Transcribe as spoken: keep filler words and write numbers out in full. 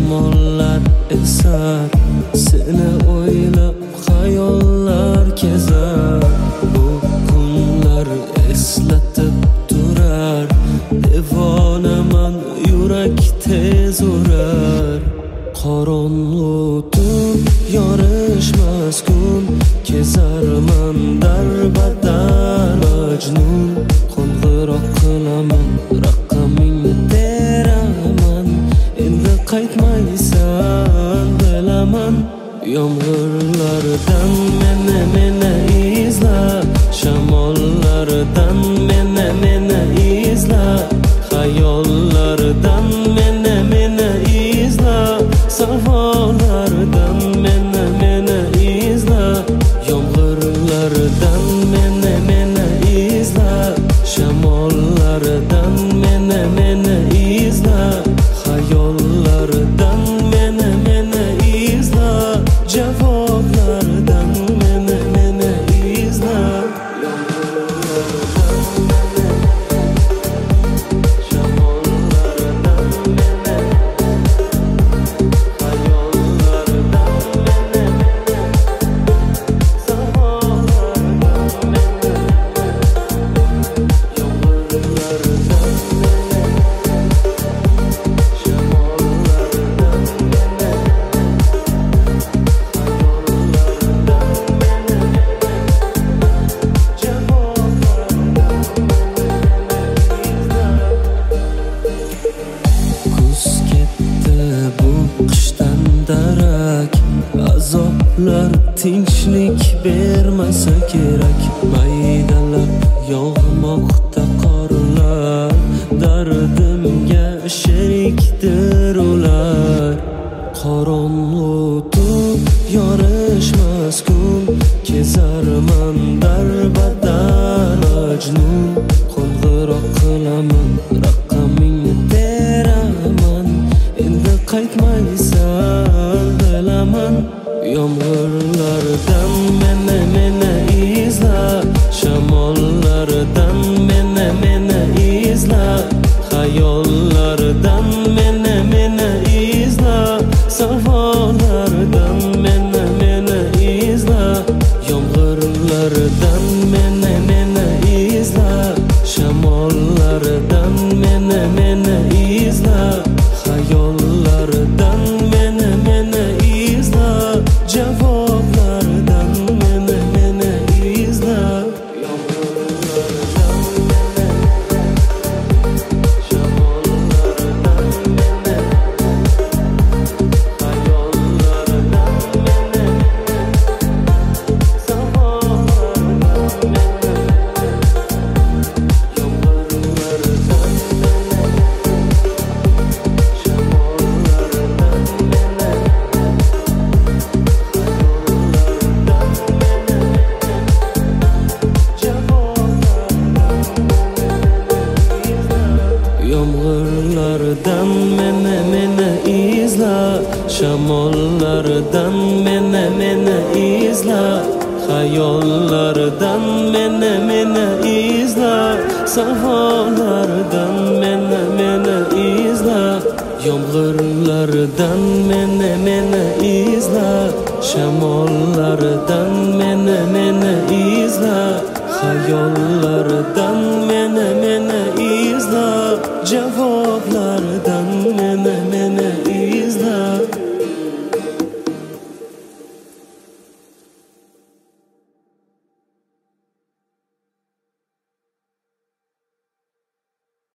Shamollar esar, seni o'ylab xayollar kezar. Bu kunlar eslatib turar, devonaman yurak tez urar. Qorong'u tun yorishmas kun, kezarman darbadar majnun. Qo'ng'iroq qilaman, raqamingni teraman, endi qaytmaysan bilaman. Yomg'irlardan meni meni izla, shamollardan meni meni izla, xayollardan meni meni izla, savollardan meni meni izla. Yomg'irlardan meni meni izla, shamollardan meni meni izla, xayollardan meni meni izla, javoblardan meni meni izla. Azoblar tinchlik bermasa kerak, maydalab yog'moqda qorlar, dardimga sherikdir ular. Qorong'u tun yorishmas kun, kezarman darbadar majnun. Qo'ng'iroq qilaman, raqamingni teraman, endi qaytmaysan bilaman. Yomg'irlardan meni meni izla, shamollardan meni meni izla, xayollardan meni meni izla, savollardan meni meni izla. Yomg'irlardan meni meni izla, shamollardan meni meni izla, xayollardan meni meni izla, javoblardan meni meni izla. Yomg'irlardan meni, shamollardan meni, xayollardan meni, savollardan meni, yomg'irlardan meni, shamollardan meni. Yomg'irlardan meni meni izla, shamollardan meni meni izla, xayollardan meni meni izla, savollardan meni meni izla. Yomg'irlardan meni meni izla, shamollardan meni meni izla, xayollardan